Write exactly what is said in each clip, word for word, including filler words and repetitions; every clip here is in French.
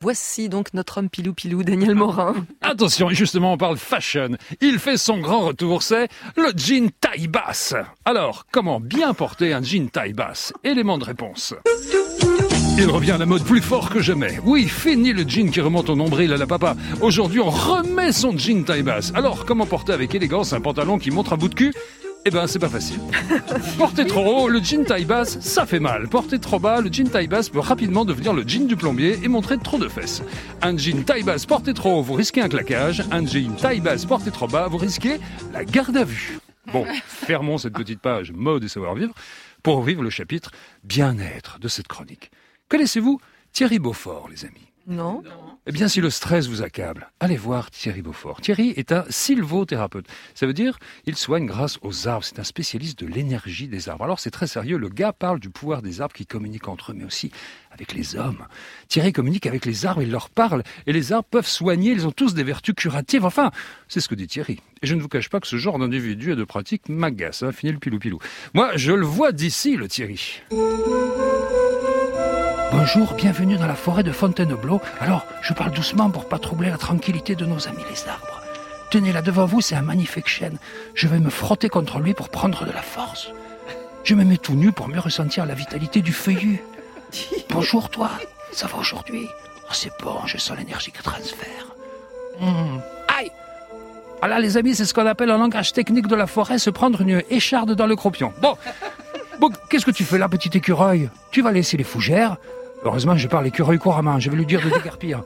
Voici donc notre homme pilou-pilou, Daniel Morin. Attention, justement, on parle fashion. Il fait son grand retour, c'est le jean taille basse. Alors, comment bien porter un jean taille basse? Élément de réponse. Il revient à la mode plus fort que jamais. Oui, fini le jean qui remonte au nombril à la papa. Aujourd'hui, on remet son jean taille basse. Alors, comment porter avec élégance un pantalon qui montre un bout de cul? Eh ben, c'est pas facile. Porter trop haut, le jean taille basse, ça fait mal. Porter trop bas, le jean taille basse peut rapidement devenir le jean du plombier et montrer trop de fesses. Un jean taille basse porté trop haut, vous risquez un claquage. Un jean taille basse porté trop bas, vous risquez la garde à vue. Bon, fermons cette petite page mode et savoir-vivre pour vivre le chapitre bien-être de cette chronique. Connaissez-vous Thierry Beaufort, les amis? Non. Eh bien, si le stress vous accable, allez voir Thierry Beaufort. Thierry est un sylvothérapeute. Ça veut dire il soigne grâce aux arbres. C'est un spécialiste de l'énergie des arbres. Alors, c'est très sérieux. Le gars parle du pouvoir des arbres qui communiquent entre eux, mais aussi avec les hommes. Thierry communique avec les arbres, il leur parle. Et les arbres peuvent soigner. Ils ont tous des vertus curatives. Enfin, c'est ce que dit Thierry. Et je ne vous cache pas que ce genre d'individu et de pratique m'agace. Hein, fini le pilou-pilou. Moi, je le vois d'ici, le Thierry. Bonjour, bienvenue dans la forêt de Fontainebleau. Alors, je parle doucement pour pas troubler la tranquillité de nos amis les arbres. Tenez, là devant vous, c'est un magnifique chêne. Je vais me frotter contre lui pour prendre de la force. Je me mets tout nu pour mieux ressentir la vitalité du feuillu. Bonjour toi, ça va aujourd'hui? Oh, c'est bon, je sens l'énergie que transfère. Mmh. Aïe! Ah là, les amis, c'est ce qu'on appelle en langage technique de la forêt, se prendre une écharde dans le cropion. Bon, bon qu'est-ce que tu fais là, petit écureuil? Tu vas laisser les fougères. Heureusement, je parle écureuil couramment. Je vais lui dire de déguerpir.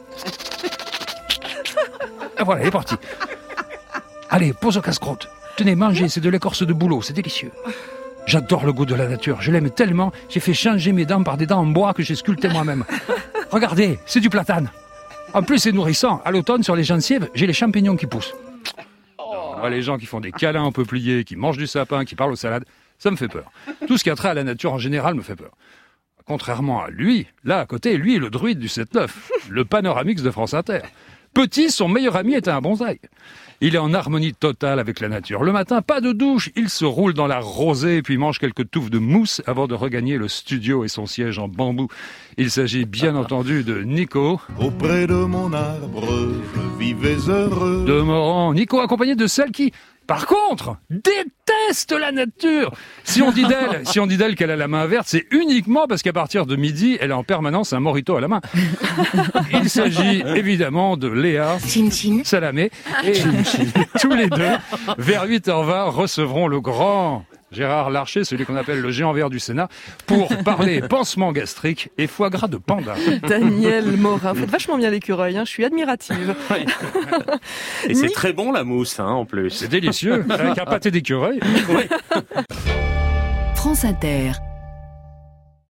Et voilà, il est parti. Allez, pose au casse-croûte. Tenez, mangez, c'est de l'écorce de bouleau, c'est délicieux. J'adore le goût de la nature. Je l'aime tellement, j'ai fait changer mes dents par des dents en bois que j'ai sculptées moi-même. Regardez, c'est du platane. En plus, c'est nourrissant. À l'automne, sur les gencives, j'ai les champignons qui poussent. Moi, les gens qui font des câlins en peuplier, qui mangent du sapin, qui parlent aux salades, ça me fait peur. Tout ce qui a trait à la nature en général me fait peur. Contrairement à lui, là à côté, lui est le druide du sept neuf, le panoramix de France Inter. Petit, son meilleur ami est un bonsaï. Il est en harmonie totale avec la nature. Le matin, pas de douche, il se roule dans la rosée puis mange quelques touffes de mousse avant de regagner le studio et son siège en bambou. Il s'agit bien entendu de Nico. Auprès de mon arbre, je vivais heureux. De Morand. Nico accompagné de celle qui, par contre, déteste la nature. Si on dit d'elle, si on dit d'elle qu'elle a la main verte, c'est uniquement parce qu'à partir de midi, elle a en permanence un mojito à la main. Il s'agit évidemment de Léa, Chin Chin, Salamé, et tous les deux, vers huit heures vingt, recevront le grand Gérard Larcher, celui qu'on appelle le géant vert du Sénat, pour parler pansement gastrique et foie gras de panda. Daniel Morin, vous faites vachement bien l'écureuil, hein, je suis admirative. Oui. Et c'est très bon la mousse, hein, en plus. C'est délicieux, avec un pâté d'écureuil. Oui. France Inter.